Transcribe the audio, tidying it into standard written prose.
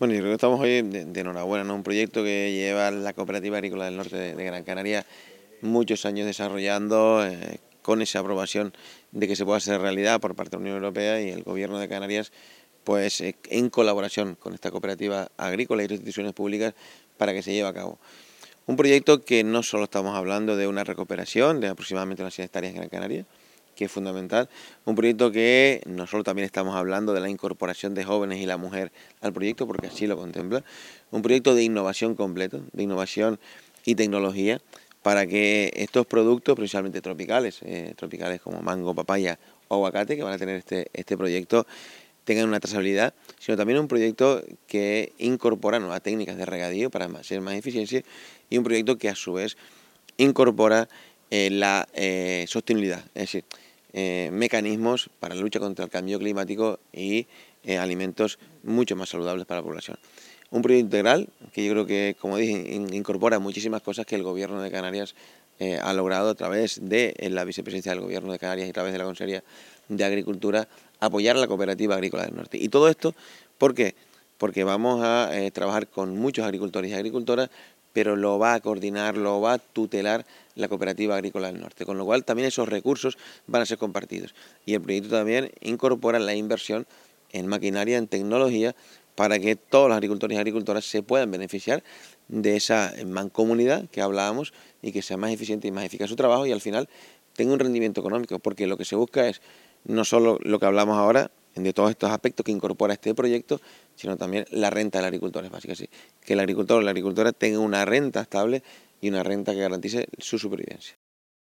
Bueno, yo creo que estamos hoy de enhorabuena, ¿no? Un proyecto que lleva la Cooperativa Agrícola del Norte de Gran Canaria muchos años desarrollando, con esa aprobación de que se pueda hacer realidad por parte de la Unión Europea y el Gobierno de Canarias, pues en colaboración con esta cooperativa agrícola y las instituciones públicas para que se lleve a cabo. Un proyecto que no solo estamos hablando de una recuperación de aproximadamente unas 100 hectáreas en Gran Canaria, que es fundamental, un proyecto que no solo también estamos hablando de la incorporación de jóvenes y la mujer al proyecto, porque así lo contempla, un proyecto de innovación completo, de innovación y tecnología, para que estos productos, principalmente tropicales, tropicales como mango, papaya o aguacate, que van a tener este proyecto, tengan una trazabilidad, sino también un proyecto que incorpora nuevas técnicas de regadío para ser más eficiencia y un proyecto que a su vez incorpora la sostenibilidad, es decir, mecanismos para la lucha contra el cambio climático y alimentos mucho más saludables para la población. Un proyecto integral que yo creo que, como dije, incorpora muchísimas cosas que el Gobierno de Canarias ha logrado a través de la vicepresidencia del Gobierno de Canarias y a través de la Consejería de Agricultura, apoyar a la Cooperativa Agrícola del Norte. Y todo esto, ¿por qué? Porque vamos a trabajar con muchos agricultores y agricultoras, pero lo va a coordinar, lo va a tutelar la Cooperativa Agrícola del Norte, con lo cual también esos recursos van a ser compartidos. Y el proyecto también incorpora la inversión en maquinaria, en tecnología, para que todos los agricultores y agricultoras se puedan beneficiar de esa mancomunidad que hablábamos y que sea más eficiente y más eficaz su trabajo y al final tenga un rendimiento económico, porque lo que se busca es no solo lo que hablamos ahora, de todos estos aspectos que incorpora este proyecto, sino también la renta del agricultor, es básicamente así, que el agricultor o la agricultora tenga una renta estable y una renta que garantice su supervivencia.